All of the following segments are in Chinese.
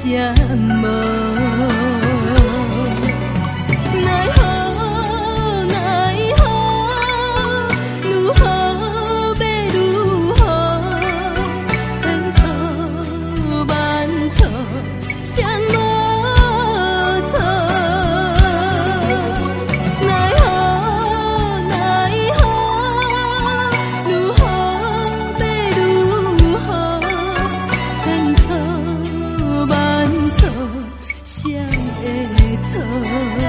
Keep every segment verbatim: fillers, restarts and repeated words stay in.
渐无。奈何奈何，愈好要愈好，千错万错，谁无错？奈何奈何，愈好要愈好，千错万错，谁会错？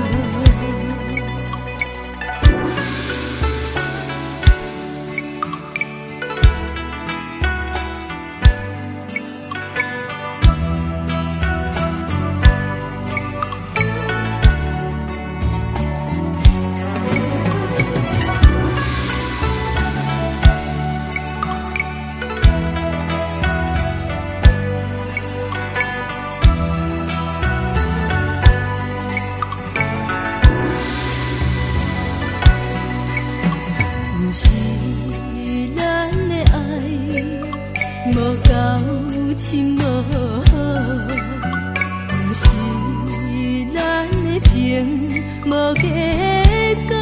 不是咱的爱无够深无好，不是咱的情无结果，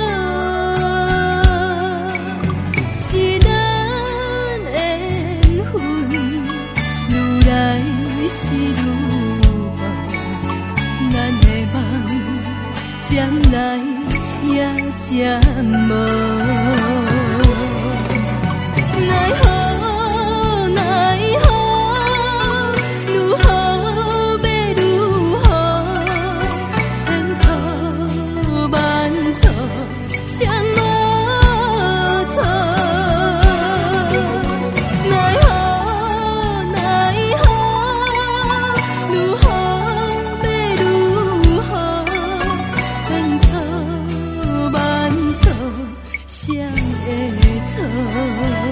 是咱的缘分愈来是愈薄，咱的梦渐来也渐无。奈何奈何，愈好要愈好，千错万错，谁无错？奈何奈何，愈好要愈好，千错万错，谁会错？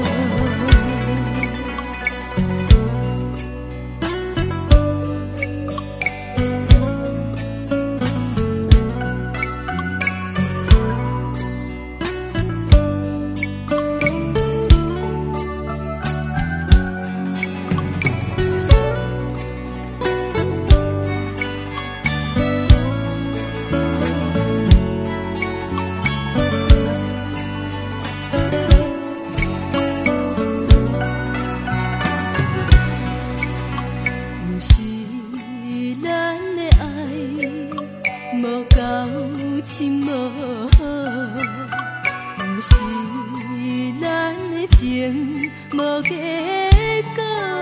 不是咱的爱无够深无好，不是咱的情无结果，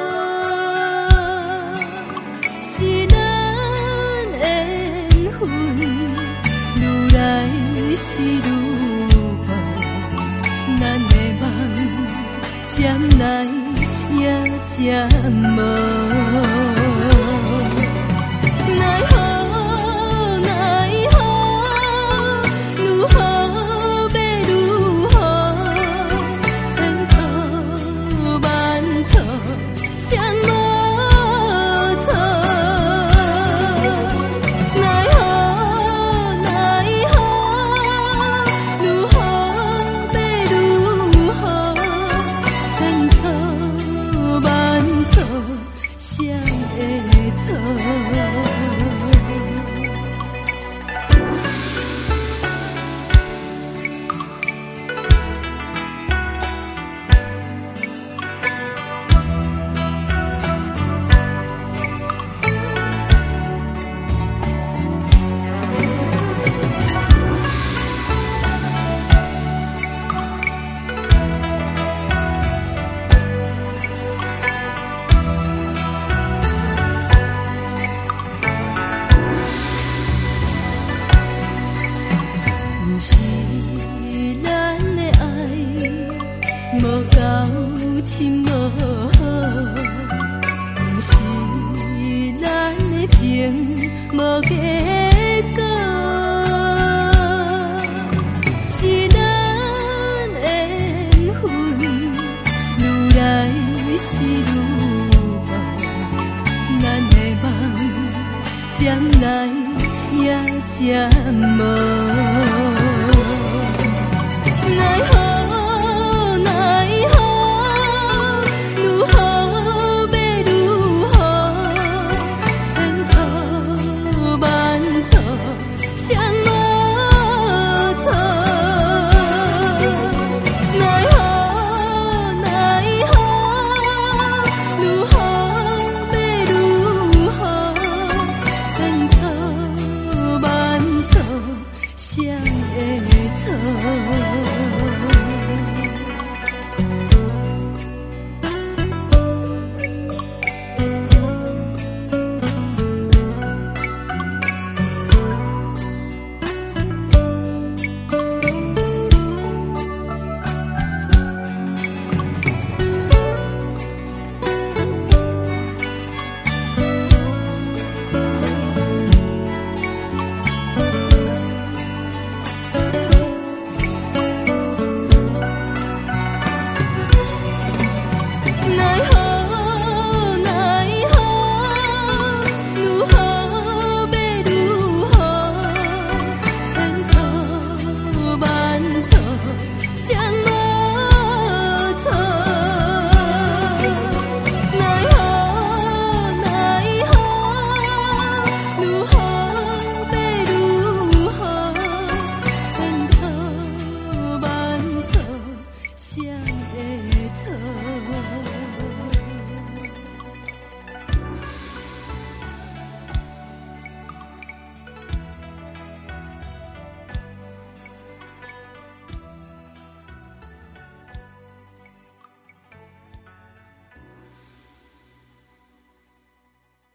是咱的缘分愈来是愈薄，咱的梦渐来也渐无。奈何奈何，愈好要愈好，千错万错，谁无错？奈何奈何，愈好要愈好，千错万错，谁会错？不是咱的爱无够深无好，不是咱的情无结果，是咱的缘分愈来是愈薄，咱的梦渐来也渐无。